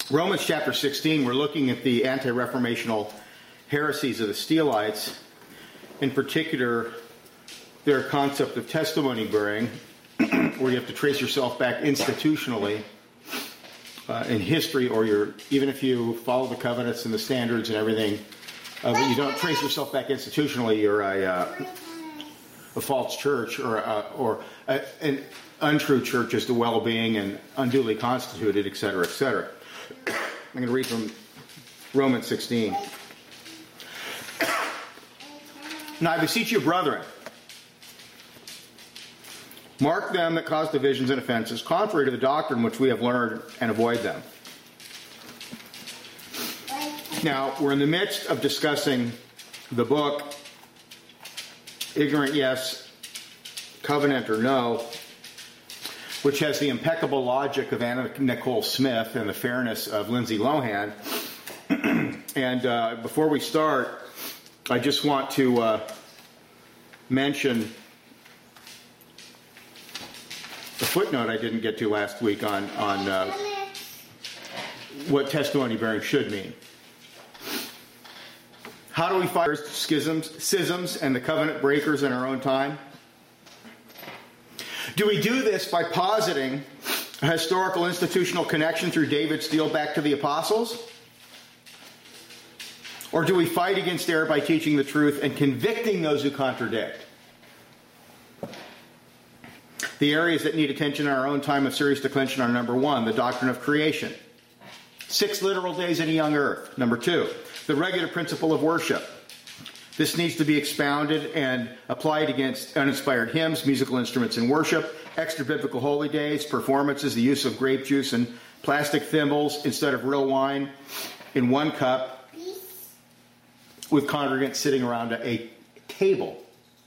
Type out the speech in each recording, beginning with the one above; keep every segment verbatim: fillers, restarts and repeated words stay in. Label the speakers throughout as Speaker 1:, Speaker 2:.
Speaker 1: Romans chapter sixteen, we're looking at the anti-reformational heresies of the Steelites. In particular, their concept of testimony bearing, where you have to trace yourself back institutionally uh, in history, or you're, even if you follow the covenants and the standards and everything, uh, but you don't trace yourself back institutionally, you're a, uh, a false church, or, a, or a, an untrue church as to well-being and unduly constituted, et cetera, et cetera. I'm going to read from Romans sixteen. Now I beseech you, brethren, mark them that cause divisions and offenses, contrary to the doctrine which we have learned, and avoid them. Now, we're in the midst of discussing the book, Ignorant Yes, Covenant or No, which has the impeccable logic of Anna Nicole Smith and the fairness of Lindsay Lohan. And uh, before we start, I just want to uh, mention a footnote I didn't get to last week on, on uh, what testimony bearing should mean. How do we fight schisms, schisms and the covenant breakers in our own time? Do we do this by positing a historical institutional connection through David Steele back to the apostles? Or do we fight against error by teaching the truth and convicting those who contradict? The areas that need attention in our own time of serious declension are, number one, the doctrine of creation. Six literal days in a young earth. Number two, the regular principle of worship. This needs to be expounded and applied against uninspired hymns, musical instruments in worship, extra-biblical holy days, performances, the use of grape juice and plastic thimbles instead of real wine in one cup, with congregants sitting around a table.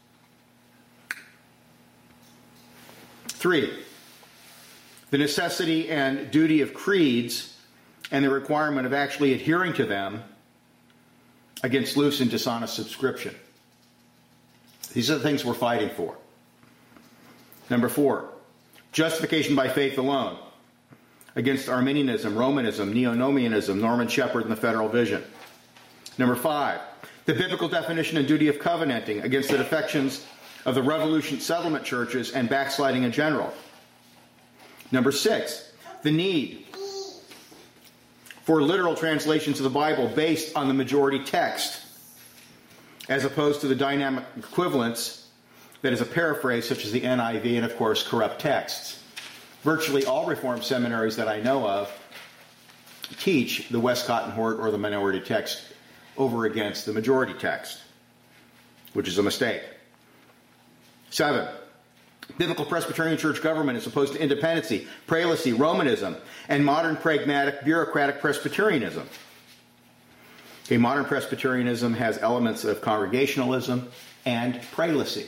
Speaker 1: Three, the necessity and duty of creeds and the requirement of actually adhering to them against loose and dishonest subscription. These are the things we're fighting for. Number four, justification by faith alone against Arminianism, Romanism, Neo-Nomianism, Norman Shepherd, and the Federal Vision. Number five, the biblical definition and duty of covenanting against the defections of the Revolution settlement churches and backsliding in general. Number six, the need for literal translations of the Bible based on the majority text, as opposed to the dynamic equivalence that is a paraphrase such as the N I V and, of course, corrupt texts. Virtually all Reformed seminaries that I know of teach the Westcott and Hort or the minority text over against the majority text, which is a mistake. Seven, biblical Presbyterian church government is opposed to independency, prelacy, Romanism, and modern pragmatic bureaucratic Presbyterianism. Okay, modern Presbyterianism has elements of congregationalism and prelacy.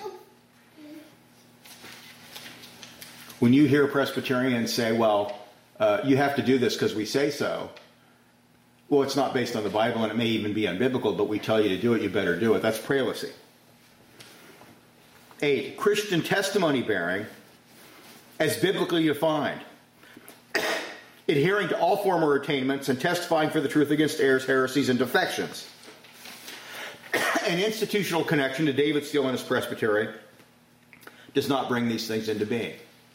Speaker 1: When you hear Presbyterians say, well, uh, you have to do this because we say so, well, it's not based on the Bible and it may even be unbiblical, but we tell you to do it, you better do it. That's prelacy. Eight, Christian testimony bearing as biblically defined. Adhering to all former attainments and testifying for the truth against errors, heresies, and defections. An institutional connection to David Steele and his presbytery does not bring these things into being.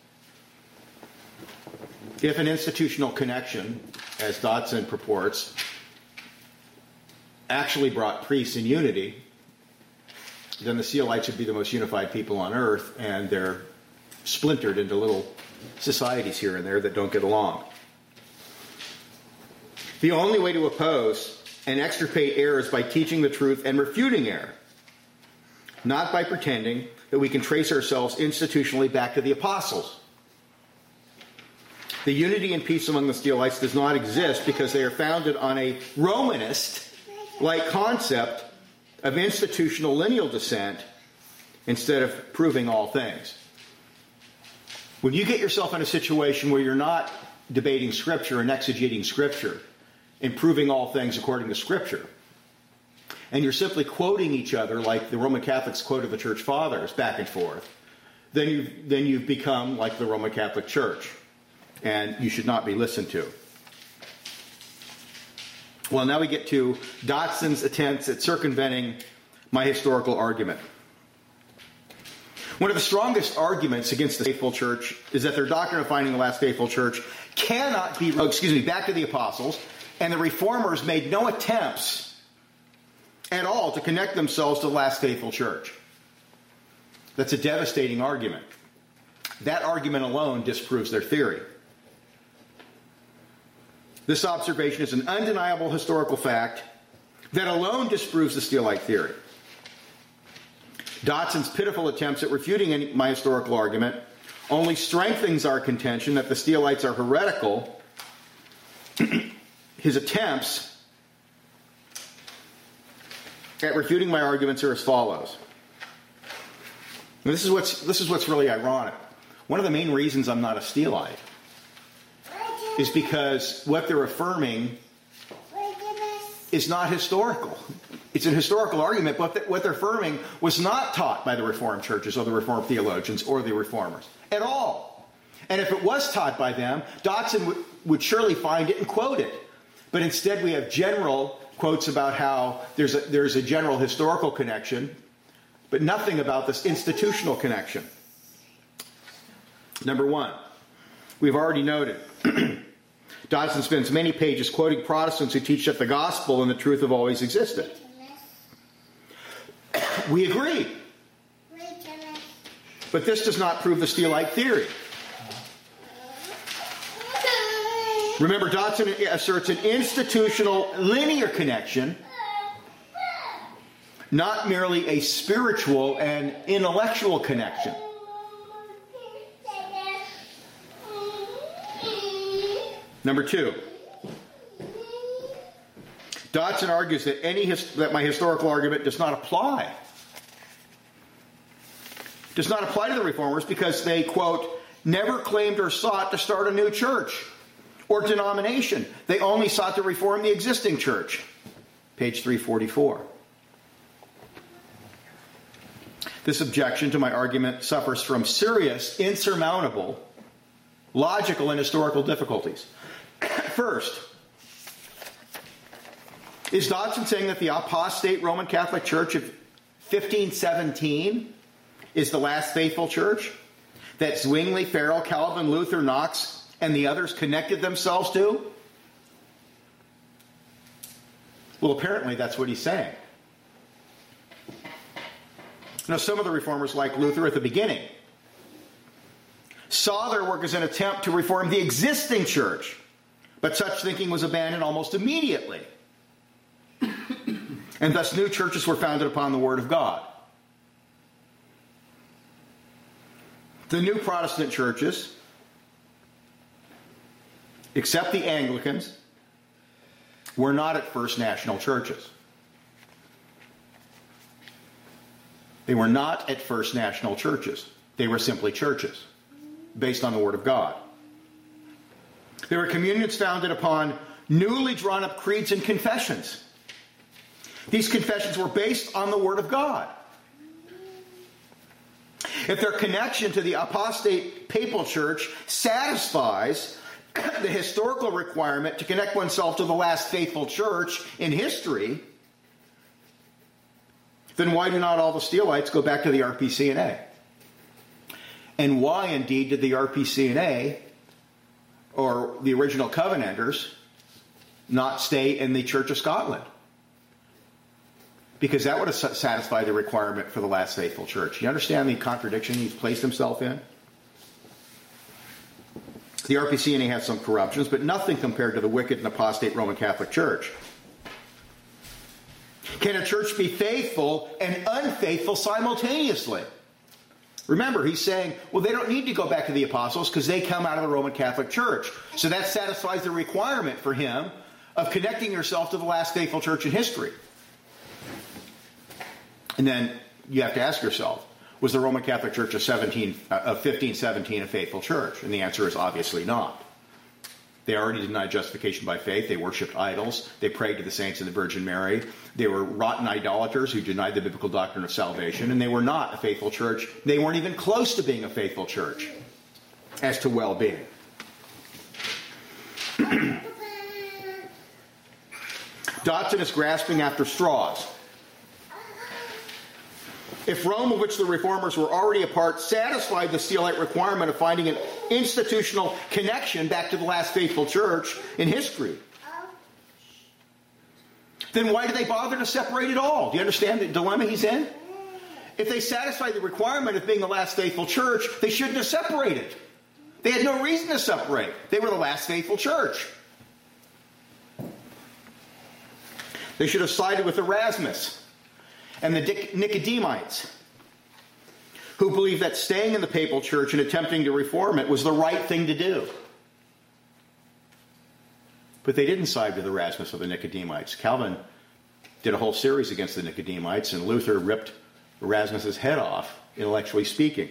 Speaker 1: If an institutional connection, as Dodson purports, actually brought priests in unity, then the Steelites would be the most unified people on earth, and they're splintered into little societies here and there that don't get along. The only way to oppose and extirpate error is by teaching the truth and refuting error, not by pretending that we can trace ourselves institutionally back to the apostles. The unity and peace among the Steelites does not exist because they are founded on a Romanist-like concept of institutional lineal descent instead of proving all things. When you get yourself in a situation where you're not debating Scripture and exegeting Scripture and proving all things according to Scripture, and you're simply quoting each other like the Roman Catholics quoted the Church Fathers back and forth, then you've, then you've become like the Roman Catholic Church, and you should not be listened to. Well, now we get to Dotson's attempts at circumventing my historical argument. One of the strongest arguments against the faithful church is that their doctrine of finding the last faithful church cannot be, oh, excuse me, back to the apostles, and the reformers made no attempts at all to connect themselves to the last faithful church. That's a devastating argument. That argument alone disproves their theory. This observation is an undeniable historical fact that alone disproves the Steelite theory. Dotson's pitiful attempts at refuting any, my historical argument only strengthens our contention that the Steelites are heretical. His attempts at refuting my arguments are as follows. And this is what's this is what's really ironic. One of the main reasons I'm not a Steelite is because what they're affirming is not historical. It's an historical argument, but what they're affirming was not taught by the Reformed churches or the Reformed theologians or the Reformers at all. And if it was taught by them, Dotson would, would surely find it and quote it. But instead we have general quotes about how there's a, there's a general historical connection, but nothing about this institutional connection. Number one, we've already noted Dotson spends many pages quoting Protestants who teach that the gospel and the truth have always existed. We agree. But this does not prove the Steelite theory. Remember, Dotson asserts an institutional linear connection, not merely a spiritual and intellectual connection. Number two, Dotson argues that any his, that my historical argument does not apply. Does not apply to the Reformers because they, quote, never claimed or sought to start a new church or denomination. They only sought to reform the existing church. Page three forty-four. This objection to my argument suffers from serious, insurmountable, logical and historical difficulties. First, is Dotson saying that the apostate Roman Catholic Church of fifteen seventeen is the last faithful church that Zwingli, Farel, Calvin, Luther, Knox, and the others connected themselves to? Well, apparently that's what he's saying. Now, some of the reformers, like Luther at the beginning, saw their work as an attempt to reform the existing church, but such thinking was abandoned almost immediately. And thus new churches were founded upon the Word of God. The new Protestant churches, except the Anglicans, were not at first national churches. They were not at first national churches. They were simply churches based on the Word of God. They were communions founded upon newly drawn up creeds and confessions. These confessions were based on the Word of God. If their connection to the apostate papal church satisfies the historical requirement to connect oneself to the last faithful church in history, then why do not all the Steelites go back to the R P C N A? And why, indeed, did the R P C N A, or the original Covenanters, not stay in the Church of Scotland? Because that would have satisfied the requirement for the last faithful church. You understand the contradiction he's placed himself in? The R P C N A has some corruptions, but nothing compared to the wicked and apostate Roman Catholic Church. Can a church be faithful and unfaithful simultaneously? Remember, he's saying, well, they don't need to go back to the apostles because they come out of the Roman Catholic Church. So that satisfies the requirement for him of connecting yourself to the last faithful church in history. And then you have to ask yourself, was the Roman Catholic Church of, seventeen, uh, of fifteen seventeen a faithful church? And the answer is obviously not. They already denied justification by faith. They worshipped idols. They prayed to the saints and the Virgin Mary. They were rotten idolaters who denied the biblical doctrine of salvation. And they were not a faithful church. They weren't even close to being a faithful church as to well-being. Dodson is grasping after straws. If Rome, of which the Reformers were already a part, satisfied the Steelite requirement of finding an institutional connection back to the last faithful church in history, then why do they bother to separate it all? Do you understand the dilemma he's in? If they satisfied the requirement of being the last faithful church, they shouldn't have separated. They had no reason to separate. They were the last faithful church. They should have sided with Erasmus and the Nicodemites, who believed that staying in the papal church and attempting to reform it was the right thing to do. But they didn't side with Erasmus or the Nicodemites. Calvin did a whole series against the Nicodemites, and Luther ripped Erasmus's head off, intellectually speaking.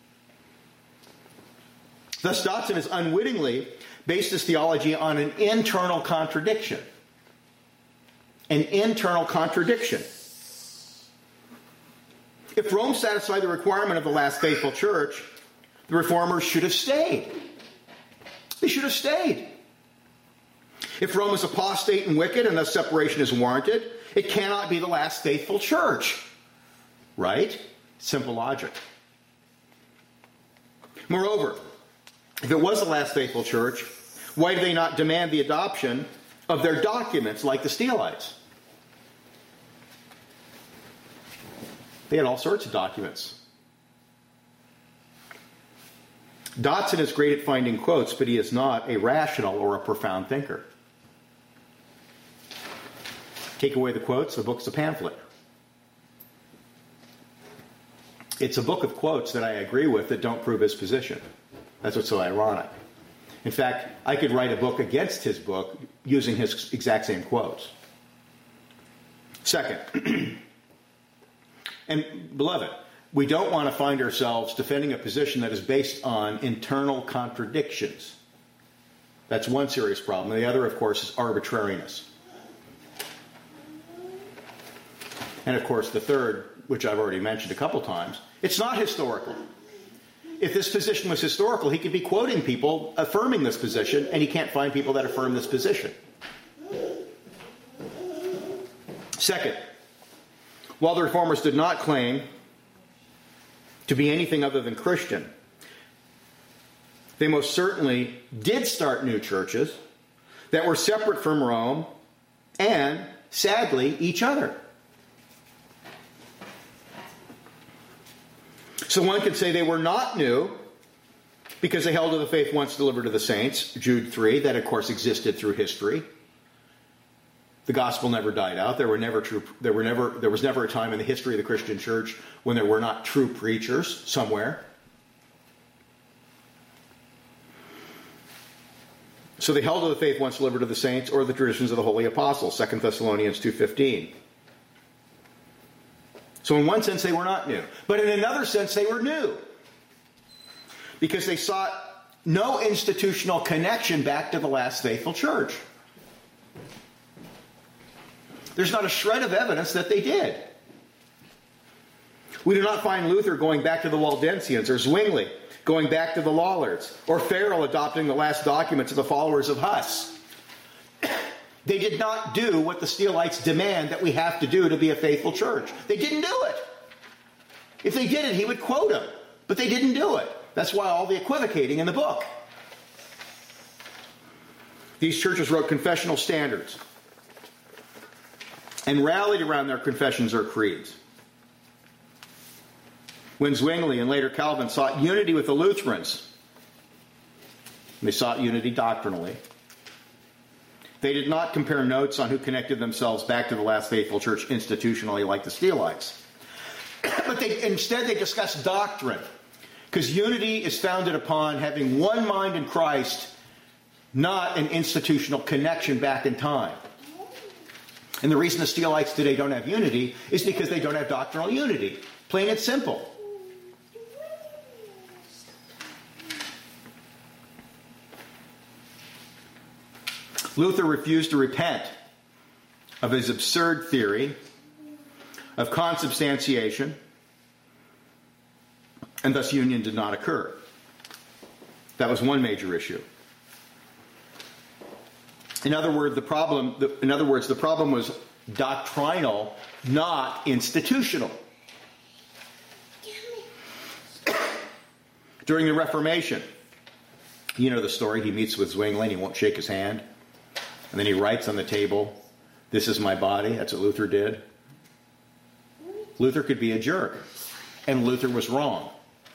Speaker 1: Thus, Dodson has unwittingly based his theology on an internal contradiction. An internal contradiction. If Rome satisfied the requirement of the last faithful church, the Reformers should have stayed. They should have stayed. If Rome is apostate and wicked and thus separation is warranted, it cannot be the last faithful church. Right? Simple logic. Moreover, if it was the last faithful church, why do they not demand the adoption of their documents like the Steelites? They had all sorts of documents. Dodson is great at finding quotes, but he is not a rational or a profound thinker. Take away the quotes, the book's a pamphlet. It's a book of quotes that I agree with that don't prove his position. That's what's so ironic. In fact, I could write a book against his book using his exact same quotes. Second, and beloved, we don't want to find ourselves defending a position that is based on internal contradictions. That's one serious problem. The other, of course, is arbitrariness. And, of course, the third, which I've already mentioned a couple times, it's not historical. If this position was historical, he could be quoting people affirming this position, and he can't find people that affirm this position. Second, while the Reformers did not claim to be anything other than Christian, they most certainly did start new churches that were separate from Rome and, sadly, each other. So one could say they were not new because they held to the faith once delivered to the saints, Jude three, that of course existed through history. The gospel never died out. There were never true. There were never. There was never a time in the history of the Christian church when there were not true preachers somewhere. So they held to the faith once delivered to the saints, or the traditions of the holy apostles, Second Thessalonians two fifteen. So in one sense, they were not new. But in another sense, they were new. Because they sought no institutional connection back to the last faithful church. There's not a shred of evidence that they did. We do not find Luther going back to the Waldensians, or Zwingli going back to the Lollards, or Farrell adopting the last documents of the followers of Huss. They did not do what the Steelites demand that we have to do to be a faithful church. They didn't do it. If they did it, he would quote them. But they didn't do it. That's why all the equivocating in the book. These churches wrote confessional standards and rallied around their confessions or creeds. When Zwingli and later Calvin sought unity with the Lutherans, they sought unity doctrinally. They did not compare notes on who connected themselves back to the last faithful church institutionally like the Steelites. But they, instead they discussed doctrine, because unity is founded upon having one mind in Christ, not an institutional connection back in time. And the reason the Steelites today don't have unity is because they don't have doctrinal unity. Plain and simple. Luther refused to repent of his absurd theory of consubstantiation, and thus union did not occur. That was one major issue. In other words, the problem, in other words, the problem was doctrinal, not institutional. During the Reformation, you know the story. He meets with Zwingli, he won't shake his hand. And then he writes on the table, "This is my body." That's what Luther did. Luther could be a jerk, and Luther was wrong.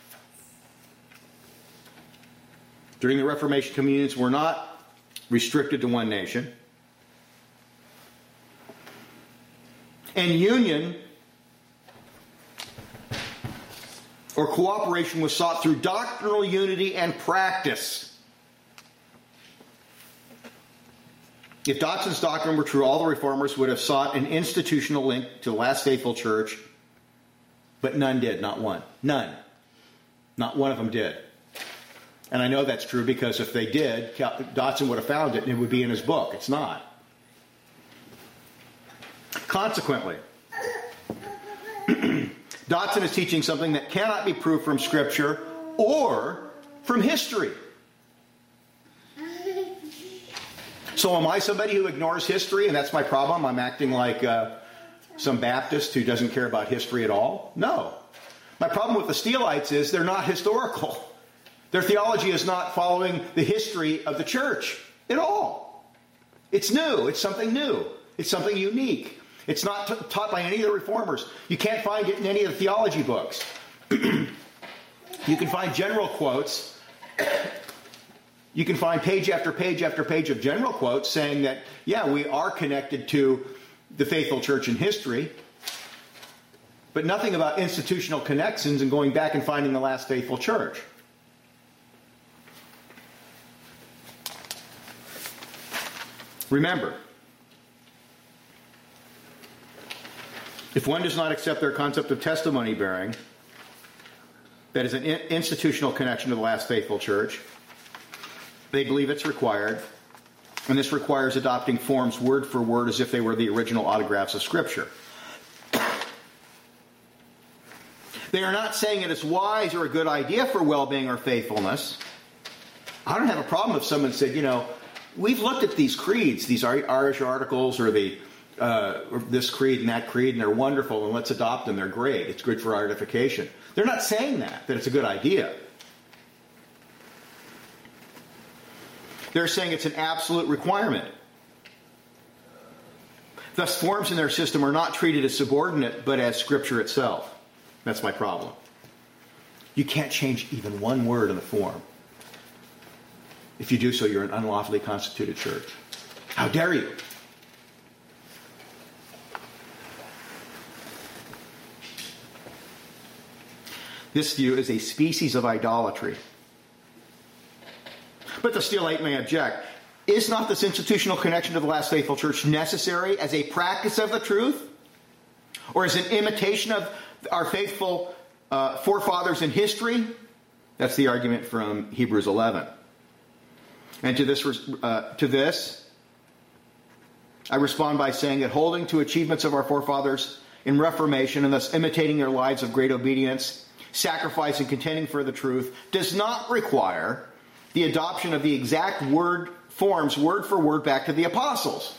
Speaker 1: During the Reformation, communions were not restricted to one nation. And union or cooperation was sought through doctrinal unity and practice. If Dodson's doctrine were true, all the reformers would have sought an institutional link to the last faithful church, but none did, not one. None. Not one of them did. And I know that's true because if they did, Dodson would have found it and it would be in his book. It's not. Consequently, Dodson is teaching something that cannot be proved from Scripture or from history. So am I somebody who ignores history and that's my problem? I'm acting like uh, some Baptist who doesn't care about history at all? No. My problem with the Steelites is they're not historical. Their theology is not following the history of the church at all. It's new. It's something new. It's something unique. It's not t- taught by any of the reformers. You can't find it in any of the theology books. You can find general quotes. You can find page after page after page of general quotes saying that, yeah, we are connected to the faithful church in history, but nothing about institutional connections and going back and finding the last faithful church. Remember, if one does not accept their concept of testimony bearing, that is an institutional connection to the last faithful church, they believe it's required, and this requires adopting forms word for word as if they were the original autographs of Scripture. They are not saying it is wise or a good idea for well-being or faithfulness. I don't have a problem if someone said, you know, we've looked at these creeds, these Irish articles, or the uh, or this creed and that creed, and they're wonderful, and let's adopt them. They're great. It's good for our edification. They're not saying that, that it's a good idea. They're saying it's an absolute requirement. Thus, forms in their system are not treated as subordinate, but as Scripture itself. That's my problem. You can't change even one word in the form. If you do so, you're an unlawfully constituted church. How dare you? This view is a species of idolatry. But the Steelite may object. Is not this institutional connection to the last faithful church necessary as a practice of the truth? Or as an imitation of our faithful uh, forefathers in history? That's the argument from Hebrews eleven. And to this, uh, to this, I respond by saying that holding to achievements of our forefathers in Reformation and thus imitating their lives of great obedience, sacrifice, and contending for the truth does not require the adoption of the exact word forms, word for word, back to the apostles.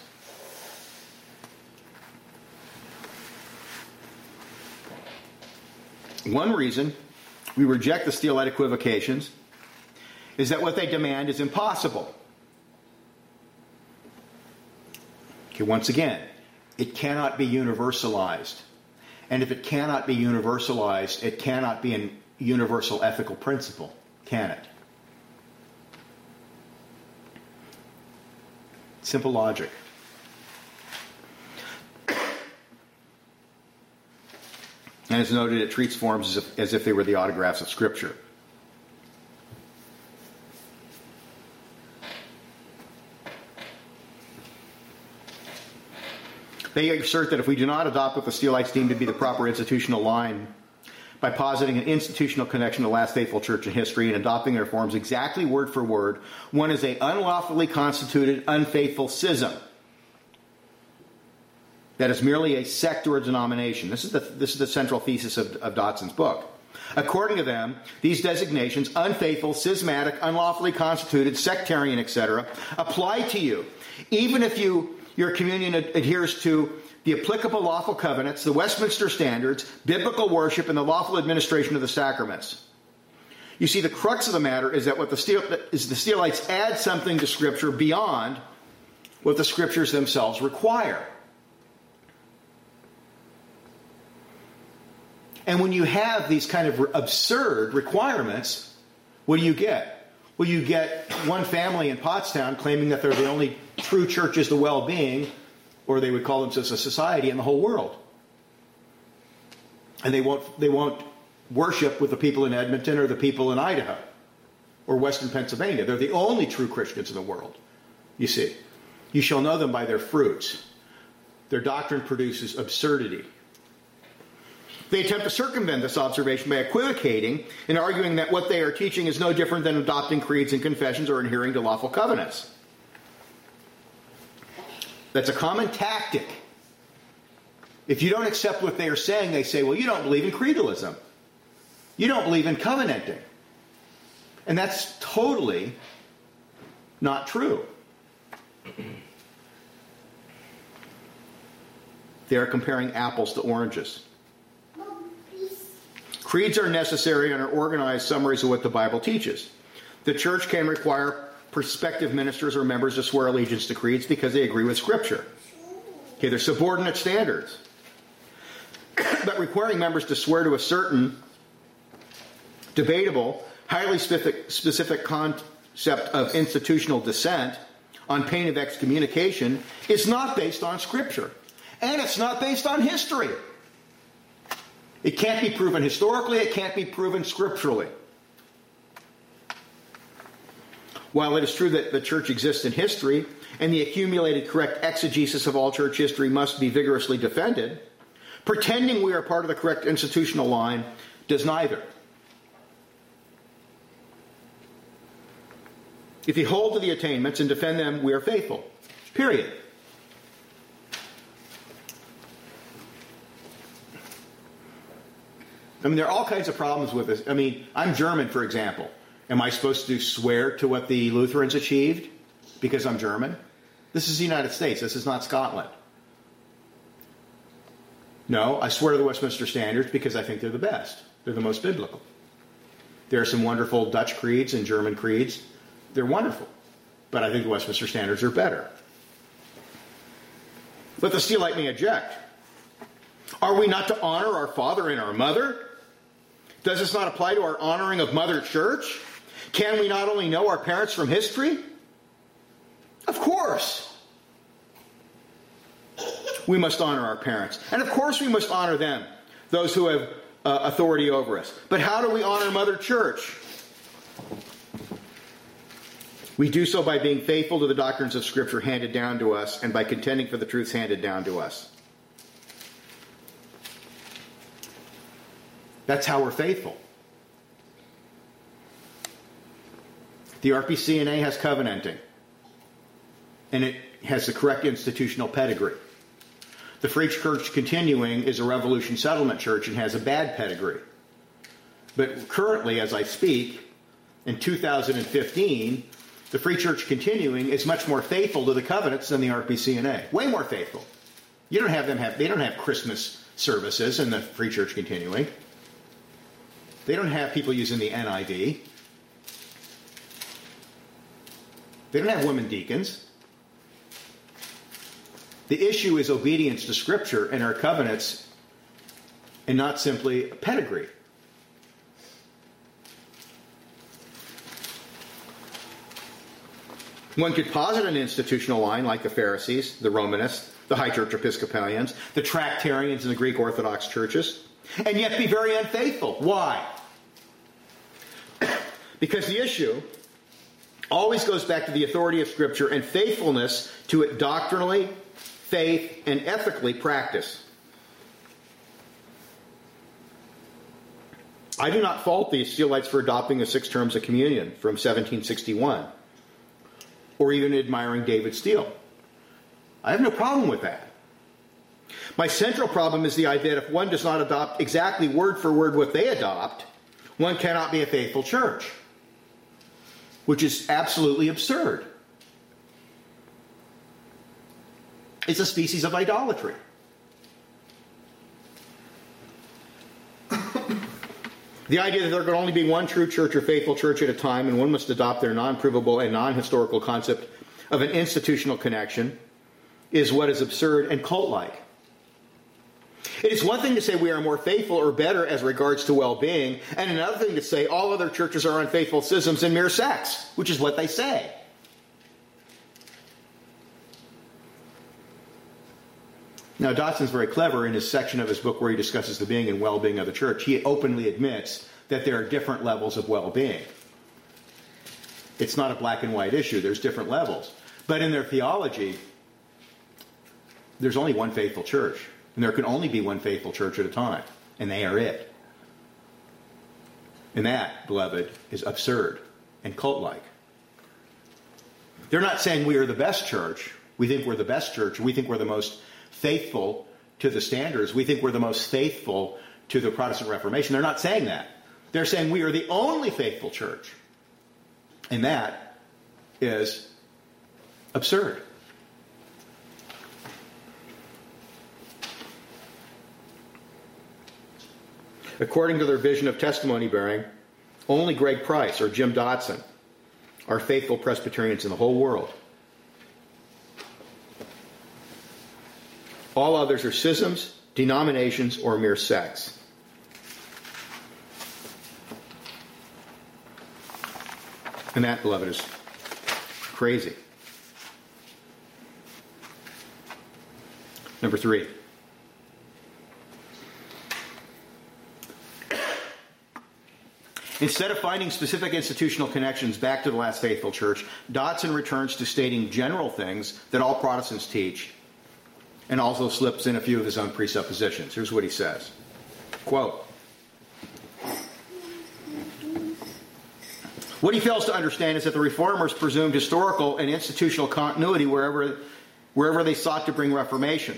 Speaker 1: One reason we reject the Steelite equivocations is that what they demand is impossible. Okay, once again, it cannot be universalized. And if it cannot be universalized, it cannot be a universal ethical principle, can it? Simple logic. And as noted, it treats forms as if, as if they were the autographs of Scripture. They assert that if we do not adopt what the Steelites deem to be the proper institutional line by positing an institutional connection to the last faithful church in history and adopting their forms exactly word for word, one is a unlawfully constituted unfaithful schism. That is merely a sect or a denomination. This is the, this is the central thesis of, of Dodson's book. According to them, these designations, unfaithful, schismatic, unlawfully constituted, sectarian, et cetera, apply to you, even if you your communion ad- adheres to the applicable lawful covenants, the Westminster Standards, biblical worship, and the lawful administration of the sacraments. You see, the crux of the matter is that what the Steel, is the Steelites add something to Scripture beyond what the Scriptures themselves require. And when you have these kind of absurd requirements, what do you get? Well, you get one family in Pottstown claiming that they're the only true church is the well-being, or they would call themselves a society in the whole world. And they won't, they won't worship with the people in Edmonton or the people in Idaho or Western Pennsylvania. They're the only true Christians in the world, you see. You shall know them by their fruits. Their doctrine produces absurdity. They attempt to circumvent this observation by equivocating and arguing that what they are teaching is no different than adopting creeds and confessions or adhering to lawful covenants. That's a common tactic. If you don't accept what they are saying, they say, well, you don't believe in creedalism. You don't believe in covenanting. And that's totally not true. They are comparing apples to oranges. Creeds are necessary and are organized summaries of what the Bible teaches. The church can require prospective ministers or members to swear allegiance to creeds because they agree with Scripture. Okay, they're subordinate standards. But requiring members to swear to a certain debatable, highly specific, specific concept of institutional dissent on pain of excommunication is not based on Scripture. And it's not based on history. It can't be proven historically. It can't be proven scripturally. While it is true that the church exists in history, and the accumulated correct exegesis of all church history must be vigorously defended, pretending we are part of the correct institutional line does neither. If you hold to the attainments and defend them, we are faithful. Period. I mean, there are all kinds of problems with this. I mean, I'm German, for example. Am I supposed to swear to what the Lutherans achieved because I'm German? This is the United States. This is not Scotland. No, I swear to the Westminster Standards because I think they're the best. They're the most biblical. There are some wonderful Dutch creeds and German creeds. They're wonderful. But I think the Westminster Standards are better. But the Steelite may object. Are we not to honor our father and our mother? Does this not apply to our honoring of Mother Church? Can we not only know our parents from history? Of course. We must honor our parents. And of course we must honor them, those who have uh, authority over us. But how do we honor Mother Church? We do so by being faithful to the doctrines of Scripture handed down to us and by contending for the truths handed down to us. That's how we're faithful. The R P C N A has covenanting, and it has the correct institutional pedigree. The Free Church Continuing is a Revolution Settlement Church and has a bad pedigree. But currently, as I speak, in two thousand fifteen, the Free Church Continuing is much more faithful to the covenants than the R P C N A. Way more faithful. You don't have them have they don't have Christmas services in the Free Church Continuing. They don't have people using the N I V. They don't have women deacons. The issue is obedience to Scripture and our covenants, and not simply a pedigree. One could posit an institutional line like the Pharisees, the Romanists, the High Church Episcopalians, the Tractarians, and the Greek Orthodox churches, and yet be very unfaithful. Why? Because the issue always goes back to the authority of Scripture and faithfulness to it doctrinally, faith, and ethically practice. I do not fault the Steelites for adopting the six terms of communion from seventeen sixty-one, or even admiring David Steele. I have no problem with that. My central problem is the idea that if one does not adopt exactly word for word what they adopt, one cannot be a faithful church, which is absolutely absurd. It's a species of idolatry. The idea that there can only be one true church or faithful church at a time, and one must adopt their non-provable and non-historical concept of an institutional connection, is what is absurd and cult-like. It is one thing to say we are more faithful or better as regards to well-being, and another thing to say all other churches are unfaithful schisms and mere sects, which is what they say. Now, Dodson's very clever in his section of his book where he discusses the being and well-being of the church. He openly admits that there are different levels of well-being. It's not a black and white issue. There's different levels. But in their theology, there's only one faithful church. And there can only be one faithful church at a time. And they are it. And that, beloved, is absurd and cult-like. They're not saying we are the best church. We think we're the best church. We think we're the most faithful to the standards. We think we're the most faithful to the Protestant Reformation. They're not saying that. They're saying we are the only faithful church. And that is absurd. According to their vision of testimony bearing, only Greg Price or Jim Dodson are faithful Presbyterians in the whole world. All others are schisms, denominations, or mere sects. And that, beloved, is crazy. Number three. Instead of finding specific institutional connections back to the last faithful church, Dodson returns to stating general things that all Protestants teach, and also slips in a few of his own presuppositions. Here's what he says. Quote, what he fails to understand is that the Reformers presumed historical and institutional continuity wherever, wherever they sought to bring Reformation.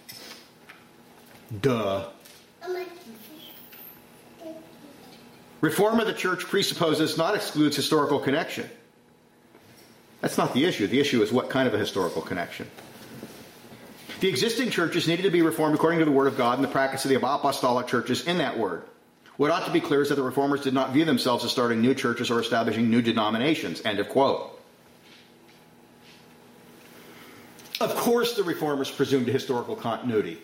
Speaker 1: Duh. Reform of the church presupposes, not excludes, historical connection. That's not the issue. The issue is what kind of a historical connection. The existing churches needed to be reformed according to the Word of God and the practice of the apostolic churches in that Word. What ought to be clear is that the Reformers did not view themselves as starting new churches or establishing new denominations. End of quote. Of course the Reformers presumed historical continuity.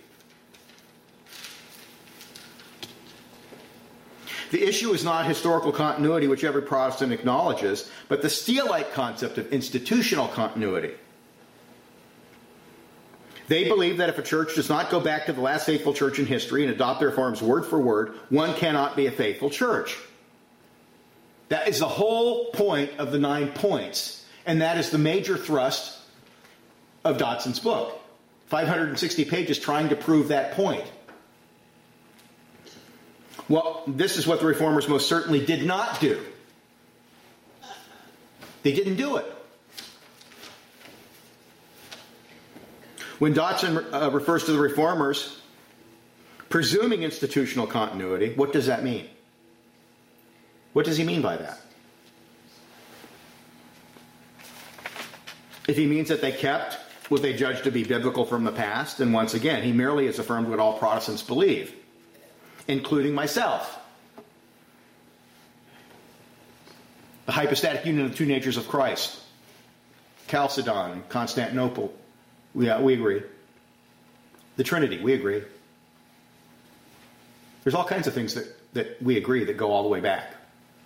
Speaker 1: The issue is not historical continuity, which every Protestant acknowledges, but the Steelite concept of institutional continuity. They believe that if a church does not go back to the last faithful church in history and adopt their forms word for word, one cannot be a faithful church. That is the whole point of the nine points, and that is the major thrust of Dodson's book. five hundred sixty pages trying to prove that point. Well, this is what the Reformers most certainly did not do. They didn't do it. When Dodson uh, refers to the Reformers presuming institutional continuity, what does that mean? What does he mean by that? If he means that they kept what they judged to be biblical from the past, then once again, he merely has affirmed what all Protestants believe, including myself. The hypostatic union of the two natures of Christ. Chalcedon, Constantinople. We, uh, we agree. The Trinity, we agree. There's all kinds of things that, that we agree that go all the way back.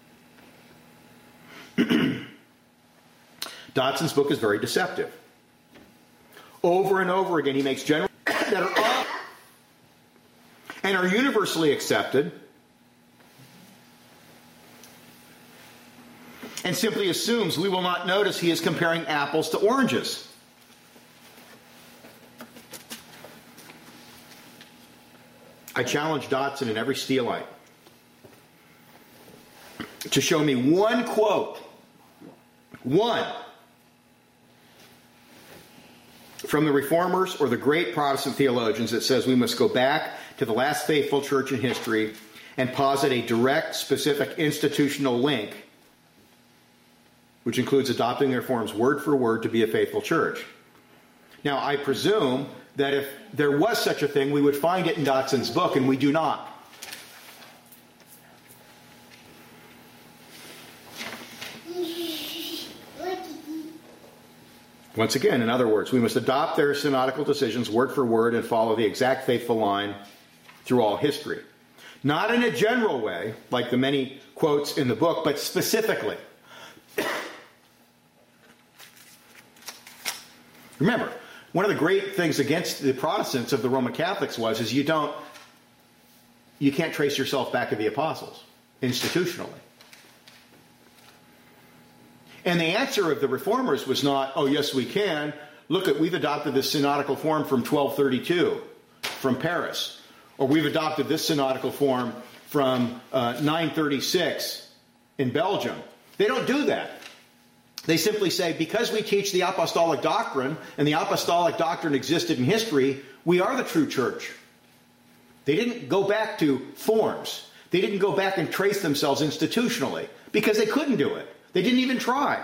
Speaker 1: Dodson's book is very deceptive. Over and over again, he makes general that are all and are universally accepted, and simply assumes we will not notice he is comparing apples to oranges. I challenge Dodson and every Steelite to show me one quote, one, from the Reformers or the great Protestant theologians that says we must go back to the last faithful church in history and posit a direct, specific institutional link, which includes adopting their forms word for word to be a faithful church. Now, I presume that if there was such a thing, we would find it in Dotson's book, and we do not. Once again, in other words, we must adopt their synodical decisions word for word and follow the exact faithful line through all history. Not in a general way, like the many quotes in the book, but specifically. Remember, one of the great things against the Protestants of the Roman Catholics was is you don't, you can't trace yourself back to the apostles institutionally. And the answer of the Reformers was not, oh, yes, we can. Look, at we've adopted this synodical form from twelve thirty-two from Paris. Or we've adopted this synodical form from uh, nine thirty-six in Belgium. They don't do that. They simply say, because we teach the apostolic doctrine, and the apostolic doctrine existed in history, we are the true church. They didn't go back to forms. They didn't go back and trace themselves institutionally, because they couldn't do it. They didn't even try.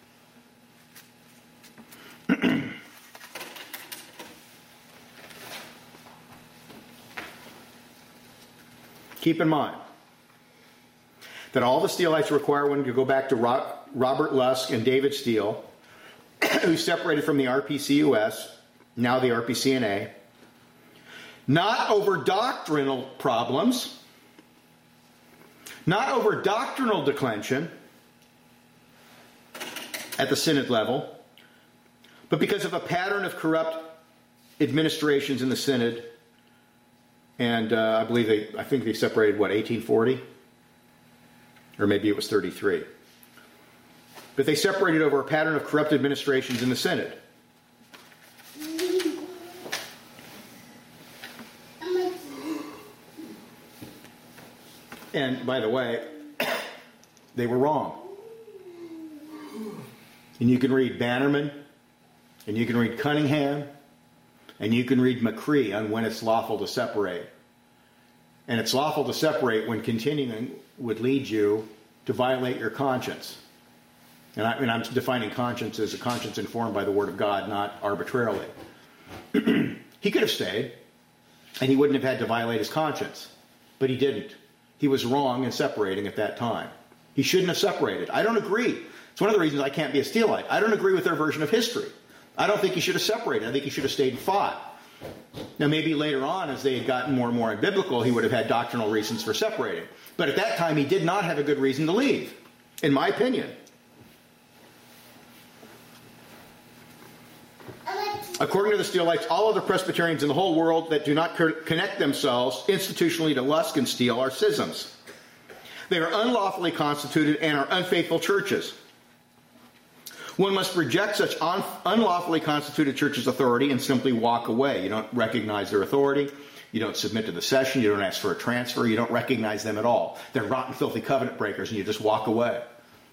Speaker 1: Keep in mind that all the Steelites require one to go back to Robert Lusk and David Steele, who separated from the R P C U S, now the R P C N A, not over doctrinal problems, not over doctrinal declension at the synod level, but because of a pattern of corrupt administrations in the synod. And uh, I believe they, I think they separated, what, eighteen forty? Or maybe it was thirty-three. But they separated over a pattern of corrupt administrations in the synod. And, by the way, they were wrong. And you can read Bannerman, and you can read Cunningham, and you can read McCree on when it's lawful to separate. And it's lawful to separate when continuing would lead you to violate your conscience. And, I, and I'm defining conscience as a conscience informed by the Word of God, not arbitrarily. He could have stayed, and he wouldn't have had to violate his conscience. But he didn't. He was wrong in separating at that time. He shouldn't have separated. I don't agree. It's one of the reasons I can't be a Steelite. I don't agree with their version of history. I don't think he should have separated. I think he should have stayed and fought. Now, maybe later on, as they had gotten more and more unbiblical, he would have had doctrinal reasons for separating. But at that time, he did not have a good reason to leave, in my opinion. According to the Steelites, all other Presbyterians in the whole world that do not co- connect themselves institutionally to Lusk and Steele are schisms. They are unlawfully constituted and are unfaithful churches. One must reject such un- unlawfully constituted churches' authority and simply walk away. You don't recognize their authority. You don't submit to the session. You don't ask for a transfer. You don't recognize them at all. They're rotten, filthy covenant breakers, and you just walk away.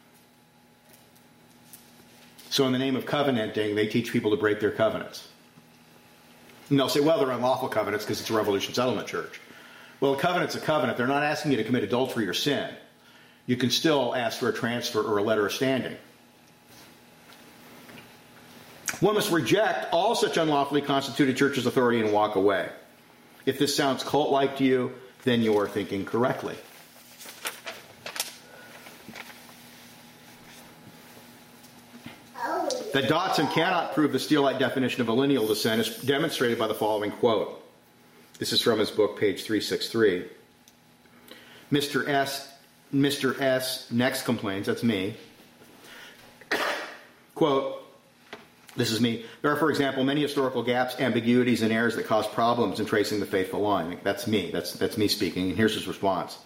Speaker 1: So in the name of covenanting, they teach people to break their covenants. And they'll say, well, they're unlawful covenants because it's a Revolution Settlement Church. Well, a covenant's a covenant. They're not asking you to commit adultery or sin. You can still ask for a transfer or a letter of standing. One must reject all such unlawfully constituted churches' authority and walk away. If this sounds cult-like to you, then you are thinking correctly. That Dotson cannot prove the Steelite definition of a lineal descent is demonstrated by the following quote. This is from his book, page three sixty-three. Mister S. Mister S. next complains, that's me. Quote, this is me. There are, for example, many historical gaps, ambiguities, and errors that cause problems in tracing the faithful line. That's me. That's, that's me speaking. And here's his response.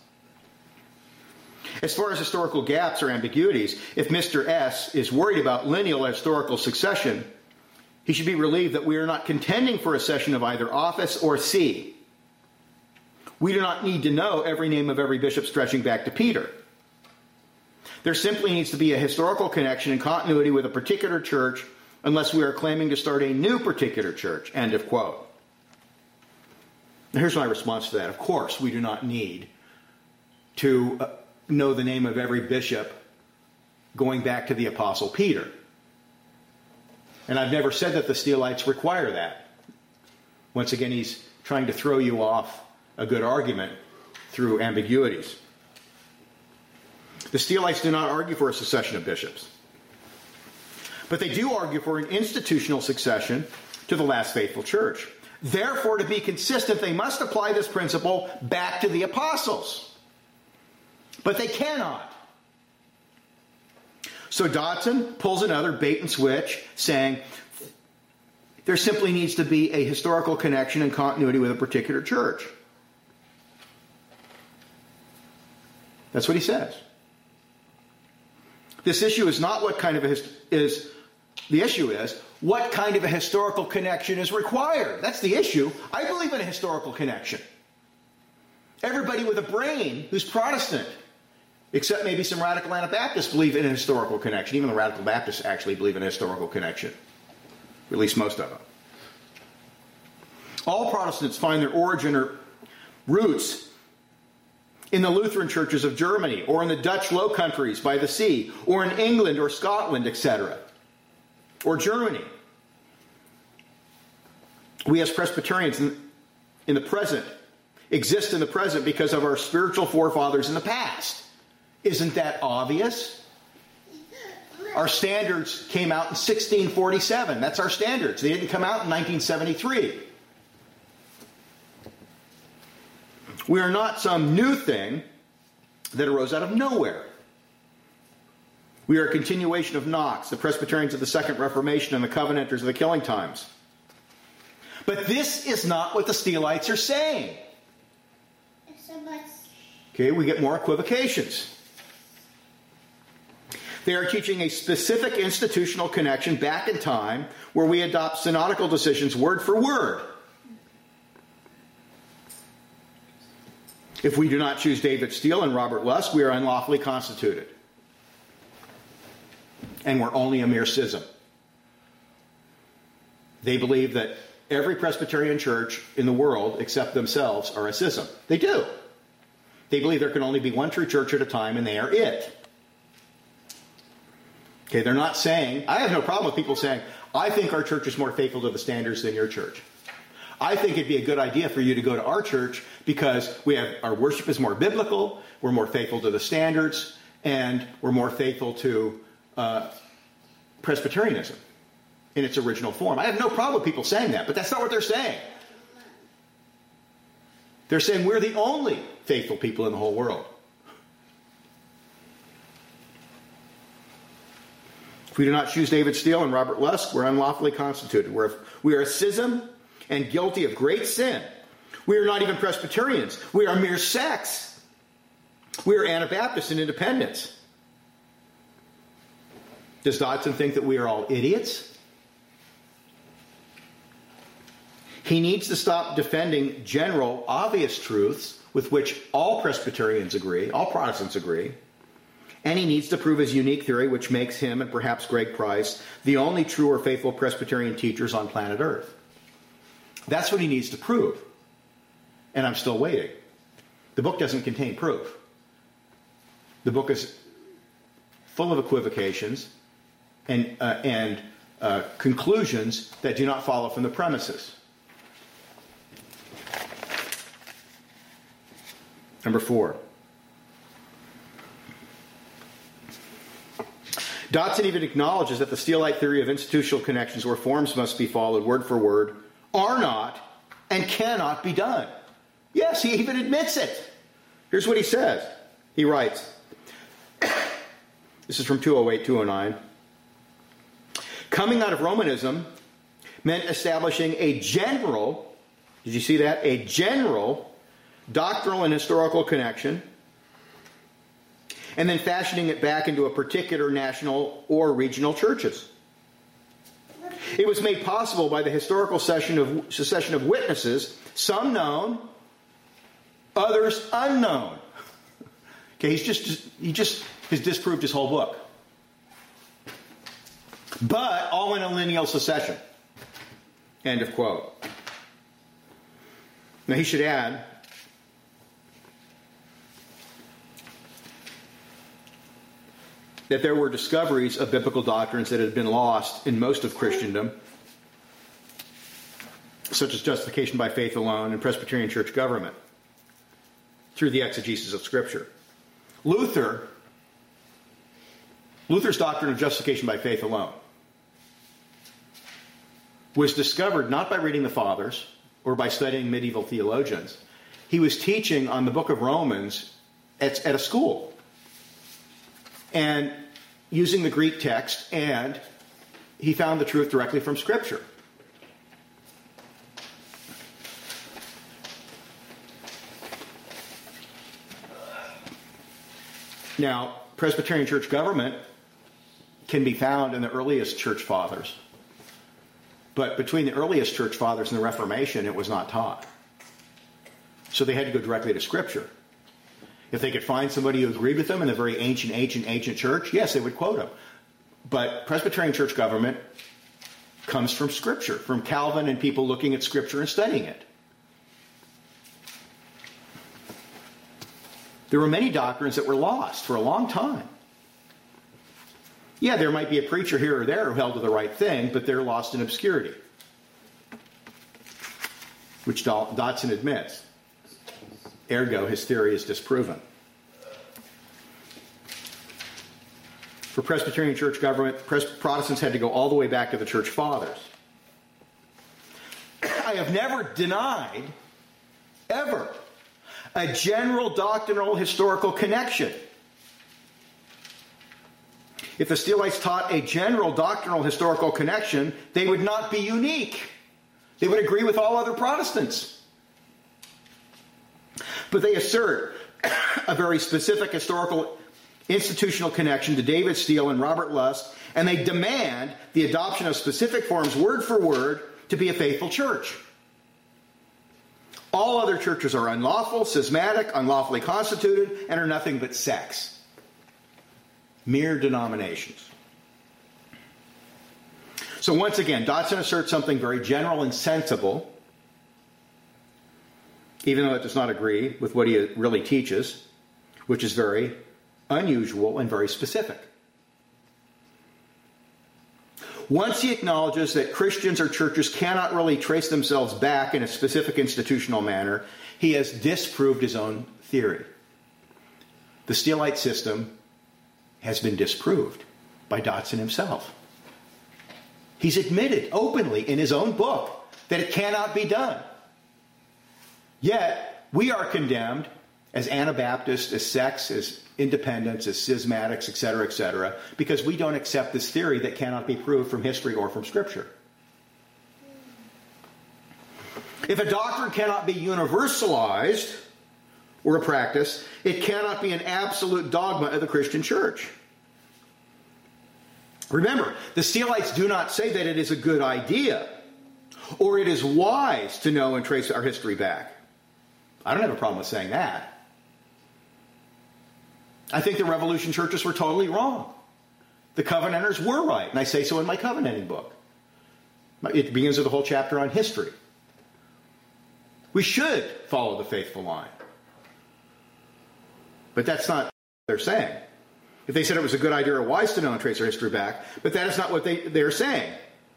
Speaker 1: As far as historical gaps or ambiguities, if Mister S. is worried about lineal historical succession, he should be relieved that we are not contending for a cession of either office or see. We do not need to know every name of every bishop stretching back to Peter. There simply needs to be a historical connection and continuity with a particular church unless we are claiming to start a new particular church. End of quote. Now here's my response to that. Of course, we do not need to uh, know the name of every bishop going back to the Apostle Peter. And I've never said that the Steelites require that. Once again, he's trying to throw you off a good argument through ambiguities. The Steelites do not argue for a succession of bishops. But they do argue for an institutional succession to the last faithful church. Therefore, to be consistent, they must apply this principle back to the apostles. But they cannot. So Dodson pulls another bait and switch, saying there simply needs to be a historical connection and continuity with a particular church. That's what he says. This issue is not what kind of a hist- is the issue is what kind of a historical connection is required. That's the issue. I believe in a historical connection. Everybody with a brain who's Protestant, except maybe some radical Anabaptists, believe in a historical connection. Even the radical Baptists actually believe in a historical connection. At least most of them. All Protestants find their origin or roots in the Lutheran churches of Germany, or in the Dutch Low Countries by the sea, or in England or Scotland, et cetera, or Germany. We as Presbyterians in, in the present exist in the present because of our spiritual forefathers in the past. Isn't that obvious? Our standards came out in sixteen forty-seven. That's our standards. They didn't come out in nineteen seventy-three. We are not some new thing that arose out of nowhere. We are a continuation of Knox, the Presbyterians of the Second Reformation, and the Covenanters of the Killing Times. But this is not what the Steelites are saying. Okay, we get more equivocations. They are teaching a specific institutional connection back in time where we adopt synodical decisions word for word. If we do not choose David Steele and Robert Lusk, we are unlawfully constituted. And we're only a mere schism. They believe that every Presbyterian church in the world, except themselves, are a schism. They do. They believe there can only be one true church at a time, and they are it. Okay, they're not saying, I have no problem with people saying, I think our church is more faithful to the standards than your church. I think it'd be a good idea for you to go to our church because we have our worship is more biblical, we're more faithful to the standards, and we're more faithful to uh, Presbyterianism in its original form. I have no problem with people saying that, but that's not what they're saying. They're saying we're the only faithful people in the whole world. If we do not choose David Steele and Robert Lusk, we're unlawfully constituted. We're, we are a schism and guilty of great sin. We are not even Presbyterians. We are mere sects. We are Anabaptists and independents. Does Dodson think that we are all idiots? He needs to stop defending general, obvious truths with which all Presbyterians agree, all Protestants agree, and he needs to prove his unique theory, which makes him, and perhaps Greg Price, the only true or faithful Presbyterian teachers on planet Earth. That's what he needs to prove. And I'm still waiting. The book doesn't contain proof. The book is full of equivocations and, uh, and uh, conclusions that do not follow from the premises. Number four. Dodson even acknowledges that the Steelite theory of institutional connections where forms must be followed word for word are not and cannot be done. Yes, he even admits it. Here's what he says. He writes, this is from two oh eight, two oh nine. Coming out of Romanism meant establishing a general, did you see that? A general doctrinal and historical connection, and then fashioning it back into a particular national or regional churches. It was made possible by the historical succession of, succession of witnesses, some known, others unknown. Okay, he's just he just has disproved his whole book. But all in a lineal succession. End of quote. Now he should add, that there were discoveries of biblical doctrines that had been lost in most of Christendom, such as justification by faith alone and Presbyterian church government, through the exegesis of Scripture. Luther, Luther's doctrine of justification by faith alone was discovered not by reading the Fathers or by studying medieval theologians. He was teaching on the book of Romans at, at a school and using the Greek text, and he found the truth directly from Scripture. Now, Presbyterian church government can be found in the earliest church fathers. But between the earliest church fathers and the Reformation, it was not taught. So they had to go directly to Scripture. If they could find somebody who agreed with them in the very ancient, ancient, ancient church, yes, they would quote them. But Presbyterian church government comes from Scripture, from Calvin and people looking at Scripture and studying it. There were many doctrines that were lost for a long time. Yeah, there might be a preacher here or there who held to the right thing, but they're lost in obscurity, which Dotson admits. Ergo, his theory is disproven. For Presbyterian church government, Protestants had to go all the way back to the church fathers. I have never denied, ever, a general doctrinal historical connection. If the Steelites taught a general doctrinal historical connection, they would not be unique. They would agree with all other Protestants. But they assert a very specific historical institutional connection to David Steele and Robert Lusk, and they demand the adoption of specific forms, word for word, to be a faithful church. All other churches are unlawful, schismatic, unlawfully constituted, and are nothing but sects. Mere denominations. So once again, Dotson asserts something very general and sensible, even though it does not agree with what he really teaches, which is very unusual and very specific. Once he acknowledges that Christians or churches cannot really trace themselves back in a specific institutional manner, he has disproved his own theory. The Steelite system has been disproved by Dotson himself. He's admitted openly in his own book that it cannot be done. Yet, we are condemned as Anabaptists, as sects, as independents, as schismatics, et cetera, et cetera, because we don't accept this theory that cannot be proved from history or from Scripture. If a doctrine cannot be universalized or a practice, it cannot be an absolute dogma of the Christian church. Remember, the Steelites do not say that it is a good idea or it is wise to know and trace our history back. I don't have a problem with saying that. I think the Revolution churches were totally wrong. The Covenanters were right, and I say so in my Covenanting book. It begins with a whole chapter on history. We should follow the faithful line. But that's not what they're saying. If they said it was a good idea or wise to know and trace our history back, but that is not what they, they're saying.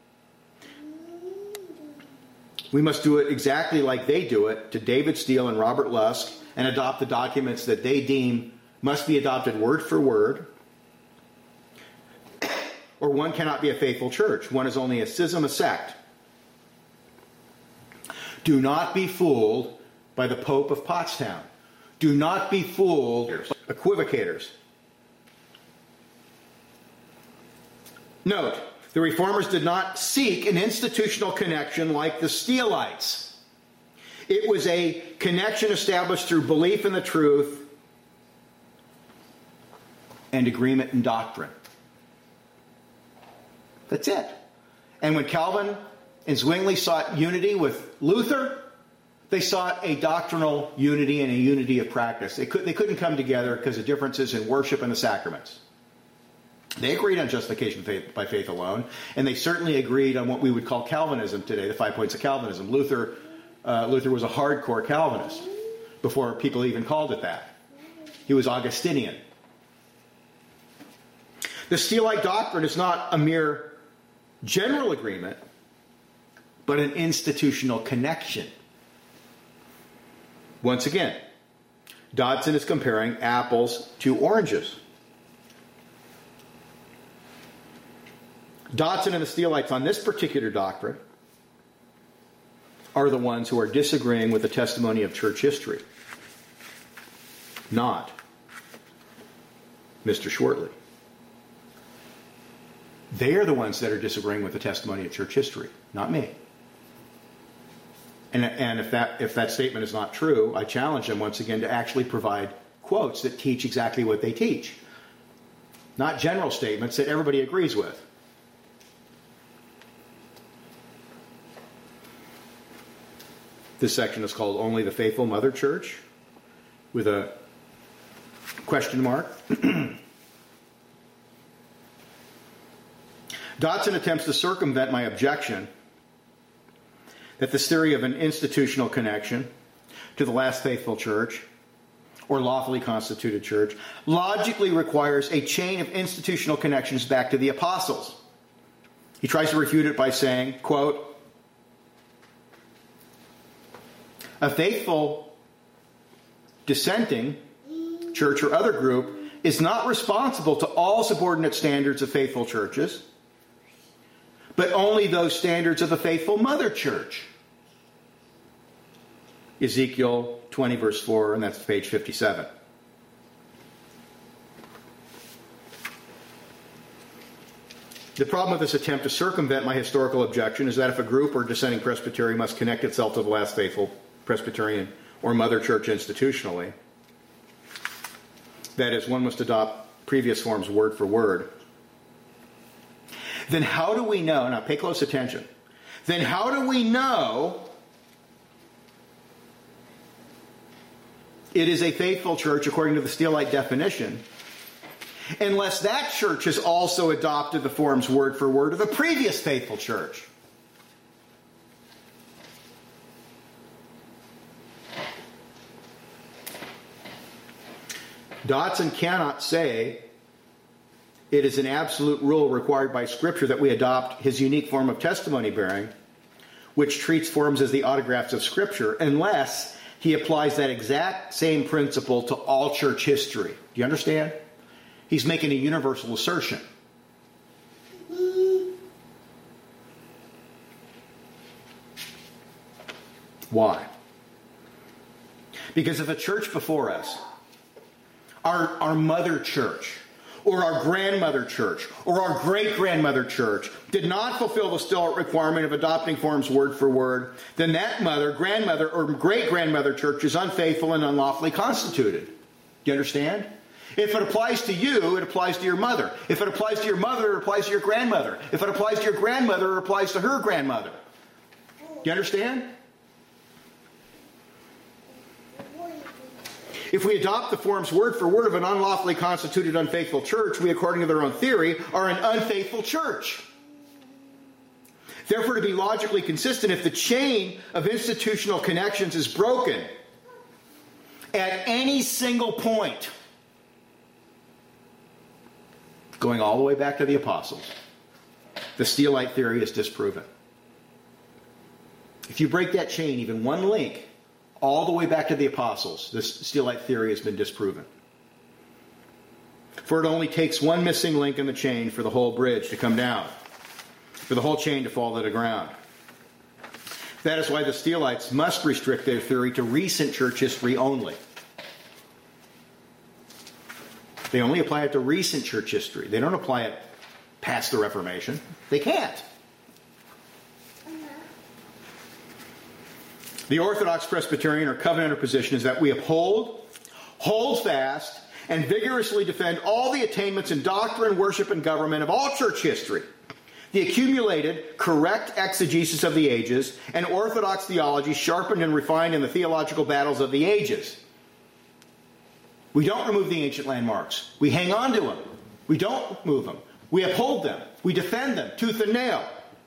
Speaker 1: We must do it exactly like they do it to David Steele and Robert Lusk and adopt the documents that they deem must be adopted word for word, or one cannot be a faithful church. One is only a schism, a sect. Do not be fooled by the Pope of Pottstown. Do not be fooled by equivocators. Note, the Reformers did not seek an institutional connection like the Steelites. It was a connection established through belief in the truth and agreement in doctrine. That's it. And when Calvin and Zwingli sought unity with Luther, they sought a doctrinal unity and a unity of practice. They, could, they couldn't come together because of differences in worship and the sacraments. They agreed on justification by faith alone, and they certainly agreed on what we would call Calvinism today, the five points of Calvinism. Luther, uh, Luther was a hardcore Calvinist before people even called it that. He was Augustinian. The Steelite doctrine is not a mere general agreement, but an institutional connection. Once again, Dodson is comparing apples to oranges. Dodson and the Steelites on this particular doctrine are the ones who are disagreeing with the testimony of church history, not Mister Schwartley. They are the ones that are disagreeing with the testimony of church history, not me. And, and if that if that statement is not true, I challenge them once again to actually provide quotes that teach exactly what they teach, not general statements that everybody agrees with. This section is called Only the Faithful Mother Church, with a question mark. Dodson attempts to circumvent my objection that this theory of an institutional connection to the last faithful church, or lawfully constituted church, logically requires a chain of institutional connections back to the apostles. He tries to refute it by saying, quote, a faithful dissenting church or other group is not responsible to all subordinate standards of faithful churches, but only those standards of the faithful mother church. Ezekiel twenty, verse four, and that's page fifty-seven. The problem with this attempt to circumvent my historical objection is that if a group or dissenting presbytery must connect itself to the last faithful Presbyterian or mother church institutionally, that is, one must adopt previous forms word for word, then how do we know, now pay close attention, then how do we know it is a faithful church according to the Steelite definition, unless that church has also adopted the forms word for word of the previous faithful church? Dodson cannot say it is an absolute rule required by Scripture that we adopt his unique form of testimony bearing, which treats forms as the autographs of Scripture, unless he applies that exact same principle to all church history. Do you understand? He's making a universal assertion. Why? Because if a church before us, our, our mother church, or our grandmother church, or our great-grandmother church, did not fulfill the Steelite requirement of adopting forms word for word, then that mother, grandmother, or great-grandmother church is unfaithful and unlawfully constituted. Do you understand? If it applies to you, it applies to your mother. If it applies to your mother, it applies to your grandmother. If it applies to your grandmother, it applies to her grandmother. Do you understand? If we adopt the forms word for word of an unlawfully constituted unfaithful church, we, according to their own theory, are an unfaithful church. Therefore, to be logically consistent, if the chain of institutional connections is broken at any single point, going all the way back to the apostles, the Steelite theory is disproven. If you break that chain, even one link, all the way back to the apostles, this Steelite theory has been disproven. For it only takes one missing link in the chain for the whole bridge to come down, for the whole chain to fall to the ground. That is why the Steelites must restrict their theory to recent church history only. They only apply it to recent church history. They don't apply it past the Reformation. They can't. The Orthodox Presbyterian or Covenanter position is that we uphold, hold fast, and vigorously defend all the attainments in doctrine, worship, and government of all church history, the accumulated, correct exegesis of the ages, and Orthodox theology sharpened and refined in the theological battles of the ages. We don't remove the ancient landmarks. We hang on to them. We don't move them. We uphold them. We defend them, tooth and nail.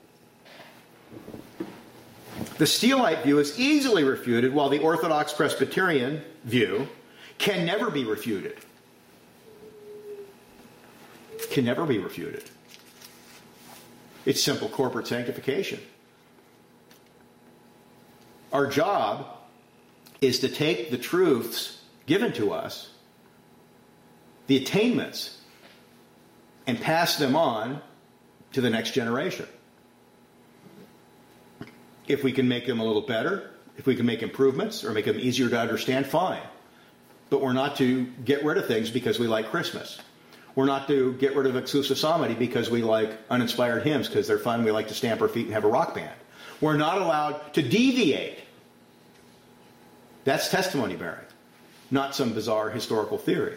Speaker 1: The Steelite view is easily refuted, while the Orthodox Presbyterian view can never be refuted. can never be refuted. It's simple corporate sanctification. Our job is to take the truths given to us, the attainments, and pass them on to the next generation. If we can make them a little better, if we can make improvements or make them easier to understand, fine. But we're not to get rid of things because we like Christmas. We're not to get rid of exclusive psalmody because we like uninspired hymns because they're fun. We like to stamp our feet and have a rock band. We're not allowed to deviate. That's testimony bearing, not some bizarre historical theory.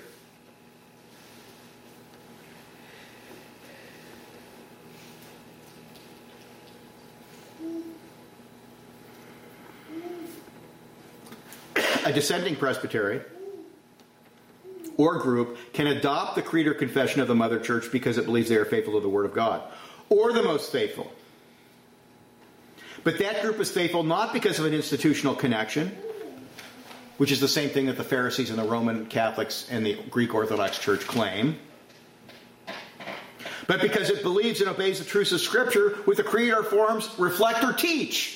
Speaker 1: A dissenting presbytery or group can adopt the creed or confession of the mother church because it believes they are faithful to the word of God, or the most faithful. But that group is faithful not because of an institutional connection, which is the same thing that the Pharisees and the Roman Catholics and the Greek Orthodox Church claim, but because it believes and obeys the truths of Scripture with the creed or forms reflect or teach.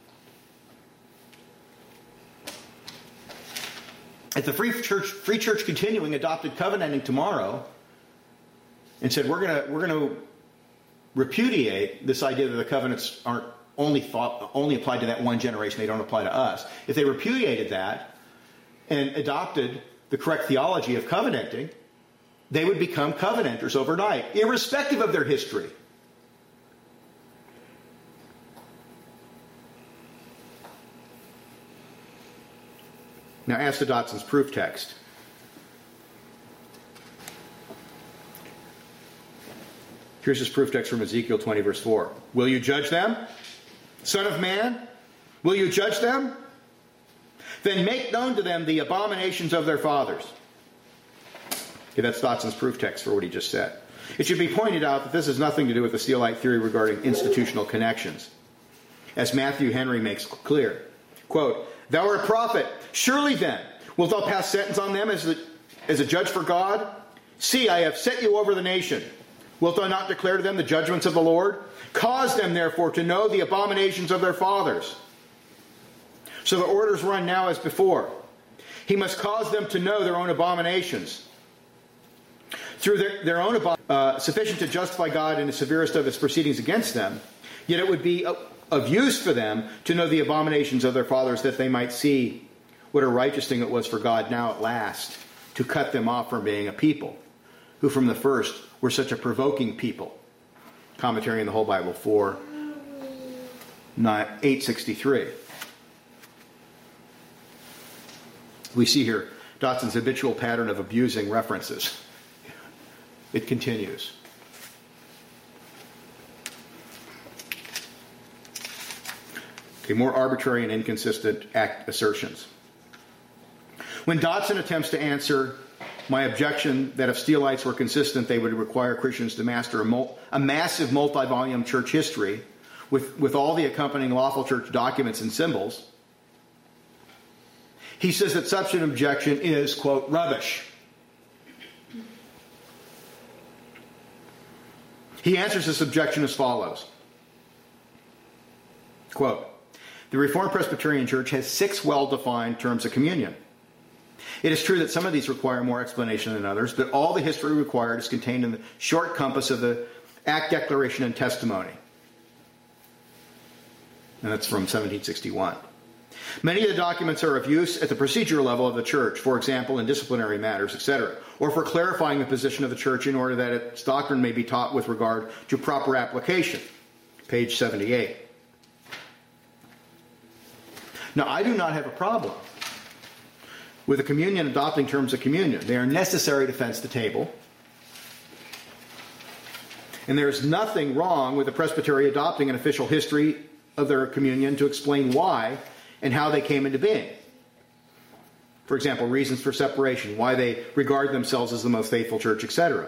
Speaker 1: If the Free Church, Free Church Continuing adopted covenanting tomorrow and said we're going to we're going to repudiate this idea that the covenants aren't only thought, only applied to that one generation, they don't apply to us. If they repudiated that and adopted the correct theology of covenanting, they would become covenanters overnight, irrespective of their history. Now, as to Dotson's proof text. Here's his proof text from Ezekiel twenty, verse four. Will you judge them? Son of man, will you judge them? Then make known to them the abominations of their fathers. Okay, that's Dotson's proof text for what he just said. It should be pointed out that this has nothing to do with the Steelite theory regarding institutional connections. As Matthew Henry makes clear, quote, thou art a prophet. Surely then, wilt thou pass sentence on them as a, as a judge for God? See, I have set you over the nation. Wilt thou not declare to them the judgments of the Lord? Cause them, therefore, to know the abominations of their fathers. So the orders run now as before. He must cause them to know their own abominations. Through their, their own abominations, uh, sufficient to justify God in the severest of his proceedings against them, yet it would be of use for them to know the abominations of their fathers, that they might see what a righteous thing it was for God now at last to cut them off from being a people, who from the first were such a provoking people. Commentary in the whole Bible four, eight sixty-three. We see here Dotson's habitual pattern of abusing references. It continues. Okay, more arbitrary and inconsistent act assertions. When Dotson attempts to answer my objection that if Steelites were consistent, they would require Christians to master a, mul- a massive multi-volume church history with, with all the accompanying lawful church documents and symbols, he says that such an objection is, quote, rubbish. He answers this objection as follows. Quote, the Reformed Presbyterian Church has six well-defined terms of communion. It is true that some of these require more explanation than others, but all the history required is contained in the short compass of the Act, Declaration, and Testimony. And that's from seventeen sixty-one. Many of the documents are of use at the procedural level of the church, for example, in disciplinary matters, et cetera, or for clarifying the position of the church in order that its doctrine may be taught with regard to proper application. Page seventy-eight. Now, I do not have a problem with the communion adopting terms of communion. They are necessary to fence the table. And there is nothing wrong with the presbytery adopting an official history of their communion to explain why and how they came into being. For example, reasons for separation, why they regard themselves as the most faithful church, et cetera.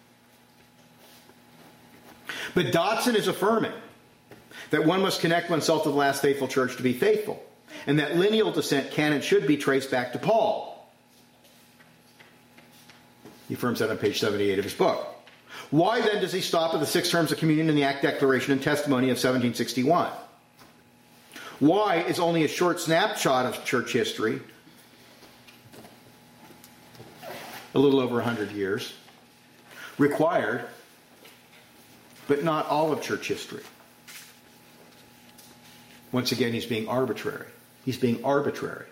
Speaker 1: But Dotson is affirming that one must connect oneself to the last faithful church to be faithful, and that lineal descent can and should be traced back to Paul. He affirms that on page seventy-eight of his book. Why then does he stop at the six terms of communion in the Act, Declaration, and Testimony of seventeen sixty-one? Why is only a short snapshot of church history, a little over one hundred years, required, but not all of church history? Once again, he's being arbitrary. He's being arbitrary.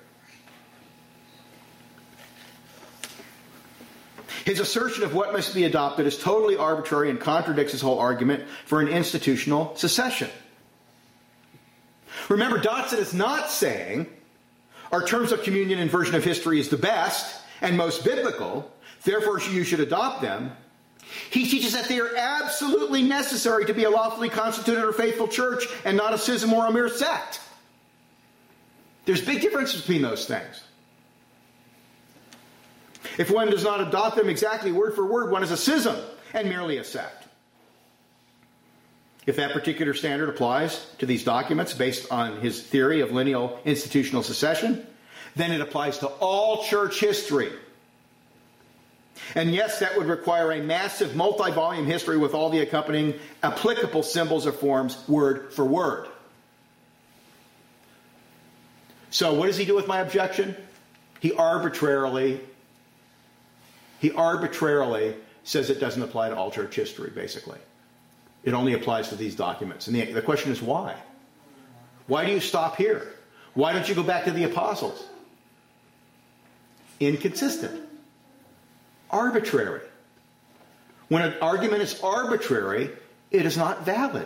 Speaker 1: His assertion of what must be adopted is totally arbitrary and contradicts his whole argument for an institutional secession. Remember, Dotson is not saying our terms of communion and version of history is the best and most biblical, therefore you should adopt them. He teaches that they are absolutely necessary to be a lawfully constituted or faithful church and not a schism or a mere sect. There's big differences between those things. If one does not adopt them exactly word for word, one is a schism and merely a sect. If that particular standard applies to these documents based on his theory of lineal institutional secession, then it applies to all church history. And yes, that would require a massive multi-volume history with all the accompanying applicable symbols or forms word for word. So what does he do with my objection? He arbitrarily, he arbitrarily says it doesn't apply to all church history, basically. It only applies to these documents. And the, the question is why? Why do you stop here? Why don't you go back to the apostles? Inconsistent. Arbitrary. When an argument is arbitrary, it is not valid.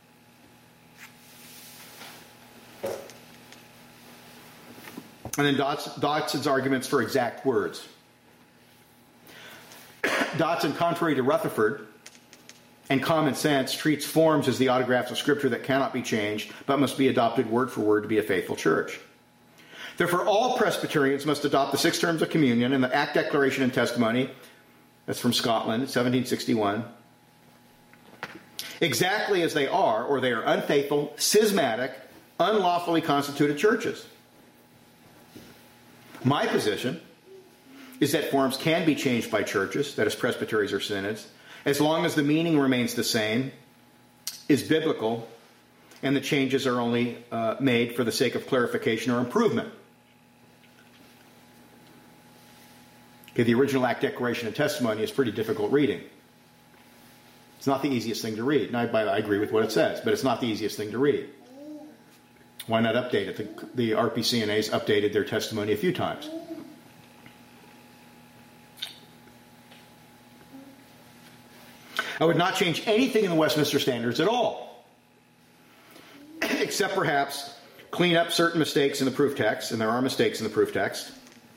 Speaker 1: And then Dotson's arguments for exact words. Dotson, contrary to Rutherford and common sense, treats forms as the autographs of Scripture that cannot be changed, but must be adopted word for word to be a faithful church. Therefore, all Presbyterians must adopt the six terms of communion and the Act, Declaration, and Testimony, that's from Scotland, seventeen sixty-one, exactly as they are, or they are unfaithful, schismatic, unlawfully constituted churches. My position is that forms can be changed by churches, that is presbyteries or synods, as long as the meaning remains the same, is biblical, and the changes are only uh, made for the sake of clarification or improvement. Okay, the original Act, Declaration, and Testimony is pretty difficult reading. It's not the easiest thing to read. And I, I agree with what it says, but it's not the easiest thing to read. Why not update it? The, the R P C N A's updated their testimony a few times. I would not change anything in the Westminster Standards at all, except perhaps clean up certain mistakes in the proof text, and there are mistakes in the proof text,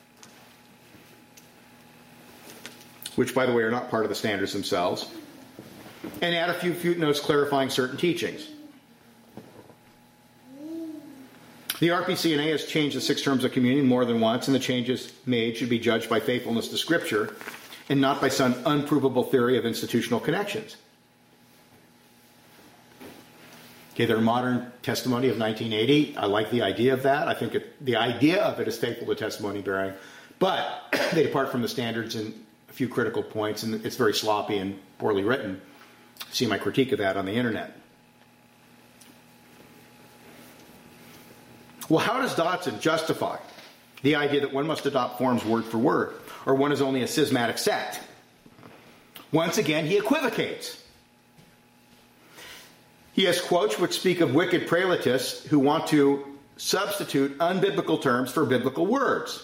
Speaker 1: which, by the way, are not part of the standards themselves, and add a few footnotes clarifying certain teachings. The R P C N A has changed the six terms of communion more than once, and the changes made should be judged by faithfulness to Scripture and not by some unprovable theory of institutional connections. Okay, their modern testimony of nineteen eighty, I like the idea of that. I think it, the idea of it is faithful to testimony bearing, but they depart from the standards in a few critical points, and it's very sloppy and poorly written. See my critique of that on the internet. Well, how does Dotson justify the idea that one must adopt forms word for word, or one is only a schismatic sect? Once again, he equivocates. He has quotes which speak of wicked prelatists who want to substitute unbiblical terms for biblical words.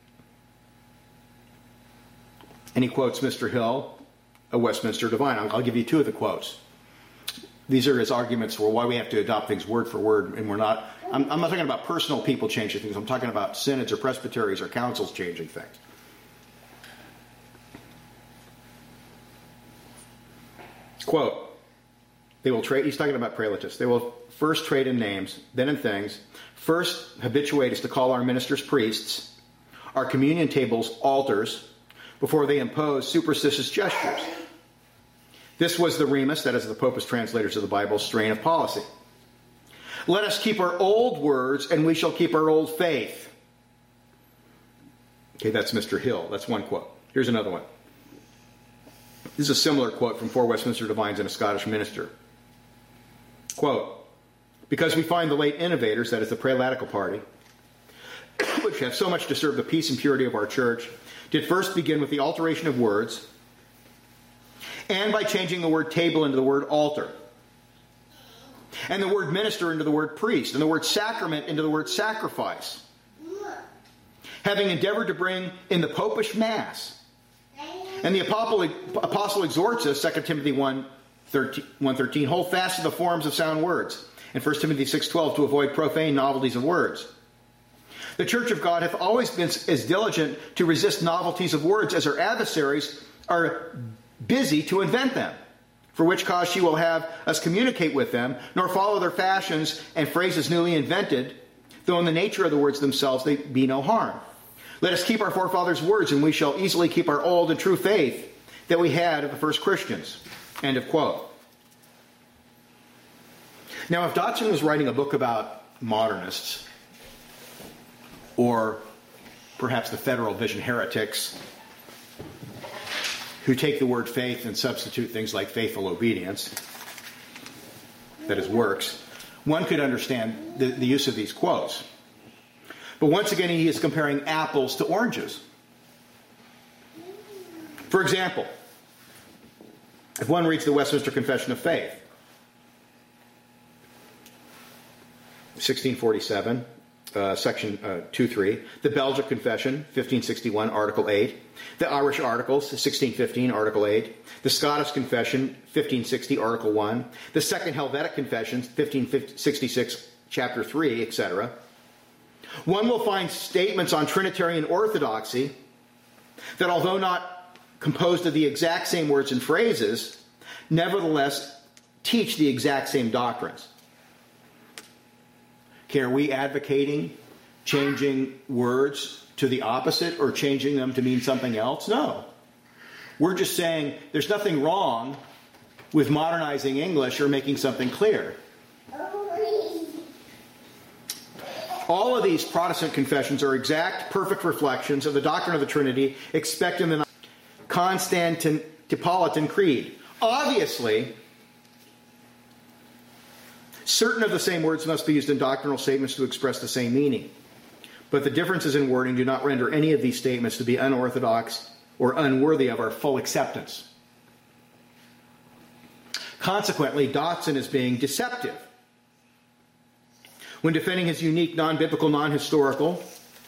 Speaker 1: And he quotes Mister Hill, a Westminster divine. I'll, I'll give you two of the quotes. These are his arguments for why we have to adopt things word for word, and we're not. I'm, I'm not talking about personal people changing things. I'm talking about synods or presbyteries or councils changing things. Quote, they will trade, he's talking about prelatists. They will first trade in names, then in things. First habituate us to call our ministers priests, our communion tables altars, before they impose superstitious gestures. This was the Remus, that is the Popist translators of the Bible, strain of policy. Let us keep our old words, and we shall keep our old faith. Okay, that's Mister Hill. That's one quote. Here's another one. This is a similar quote from Four Westminster Divines and a Scottish Minister. Quote, because we find the late innovators, that is the prelatical party, which have so much to serve the peace and purity of our church, did first begin with the alteration of words, and by changing the word table into the word altar, and the word minister into the word priest, and the word sacrament into the word sacrifice, having endeavored to bring in the popish mass. And the apostle, apostle exhorts us, Second Timothy one thirteen, hold fast to the forms of sound words, and First Timothy six twelve, to avoid profane novelties of words. The Church of God hath always been as diligent to resist novelties of words as her adversaries are busy to invent them, for which cause she will have us communicate with them, nor follow their fashions and phrases newly invented, though in the nature of the words themselves they be no harm. Let us keep our forefathers' words, and we shall easily keep our old and true faith that we had of the first Christians. End of quote. Now, if Dodson was writing a book about modernists, or perhaps the Federal Vision heretics, who take the word faith and substitute things like faithful obedience, that is works, one could understand the, the use of these quotes. But once again, he is comparing apples to oranges. For example, if one reads the Westminster Confession of Faith, sixteen forty-seven, uh, section uh, two three, the Belgic Confession, fifteen sixty-one, Article eight, the Irish Articles, sixteen fifteen, Article eight, the Scottish Confession, fifteen sixty, Article one, the Second Helvetic Confession, fifteen sixty-six, Chapter three, et cetera, one will find statements on Trinitarian orthodoxy that, although not composed of the exact same words and phrases, nevertheless teach the exact same doctrines. Okay, are we advocating changing words to the opposite or changing them to mean something else? No. We're just saying there's nothing wrong with modernizing English or making something clear. All of these Protestant confessions are exact, perfect reflections of the doctrine of the Trinity expected in the Constantinopolitan Creed. Obviously, certain of the same words must be used in doctrinal statements to express the same meaning. But the differences in wording do not render any of these statements to be unorthodox or unworthy of our full acceptance. Consequently, Dodson is being deceptive when defending his unique non-biblical, non-historical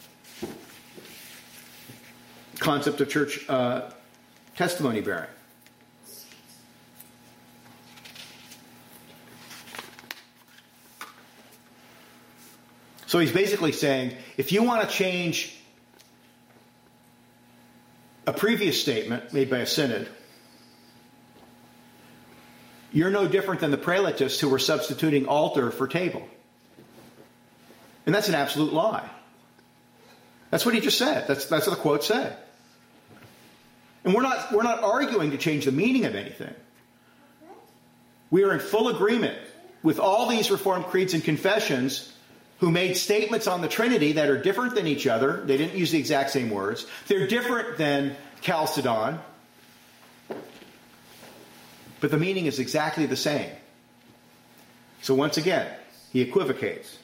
Speaker 1: concept of church uh, testimony bearing. So he's basically saying, if you want to change a previous statement made by a synod, you're no different than the prelatists who were substituting altar for table. And that's an absolute lie. That's what he just said. That's, that's what the quotes say. And we're not, we're not arguing to change the meaning of anything. We are in full agreement with all these Reformed creeds and confessions who made statements on the Trinity that are different than each other. They didn't use the exact same words. They're different than Chalcedon. But the meaning is exactly the same. So once again, he equivocates.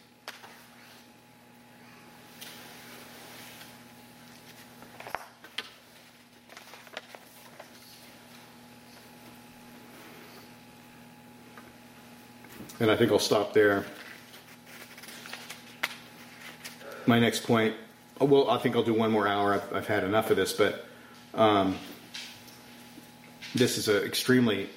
Speaker 1: And I think I'll stop there. My next point, well, I think I'll do one more hour. I've, I've had enough of this, but um, this is an extremely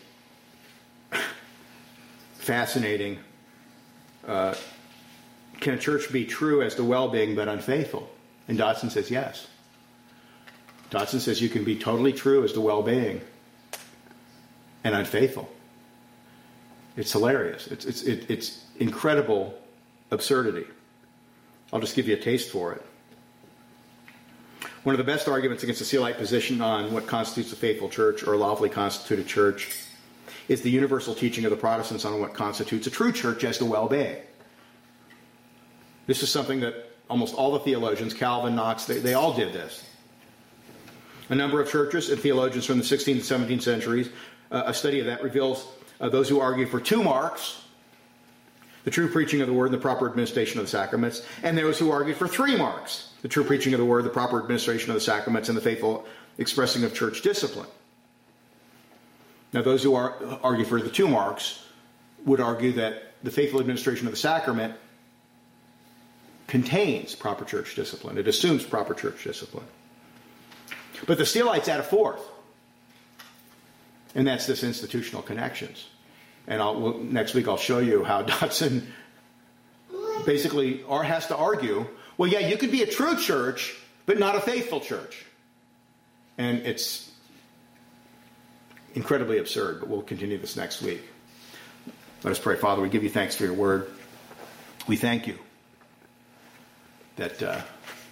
Speaker 1: fascinating. Uh, can a church be true as to well-being but unfaithful? And Dodson says yes. Dodson says you can be totally true as to well-being and unfaithful. It's hilarious. It's, it's, it, it's incredible absurdity. I'll just give you a taste for it. One of the best arguments against the Sealite position on what constitutes a faithful church or a lawfully constituted church is the universal teaching of the Protestants on what constitutes a true church as to well-being. This is something that almost all the theologians, Calvin, Knox, they, they all did this. a number of churches and theologians from the sixteenth and seventeenth centuries. Uh, a study of that reveals uh, those who argue for two marks, the true preaching of the word and the proper administration of the sacraments, and those who argue for three marks, the true preaching of the word, the proper administration of the sacraments, and the faithful expressing of church discipline. Now, those who are, argue for the two marks would argue that the faithful administration of the sacrament contains proper church discipline. It assumes proper church discipline. But the Steelites add a fourth, and that's this institutional connections. And I'll, well, next week I'll show you how Dodson basically or has to argue, well, yeah, you could be a true church, but not a faithful church. And it's incredibly absurd, but we'll continue this next week. Let us pray. Father, we give you thanks for your word. We thank you that uh,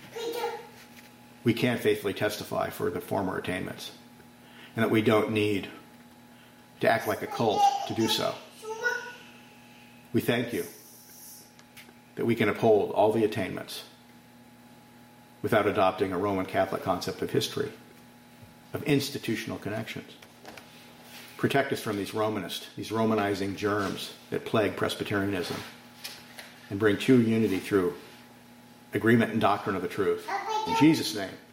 Speaker 1: we can faithfully testify for the former attainments, and that we don't need to act like a cult to do so. We thank you that we can uphold all the attainments without adopting a Roman Catholic concept of history, of institutional connections. Protect us from these Romanist, these Romanizing germs that plague Presbyterianism, and bring true unity through agreement and doctrine of the truth. In Jesus' name.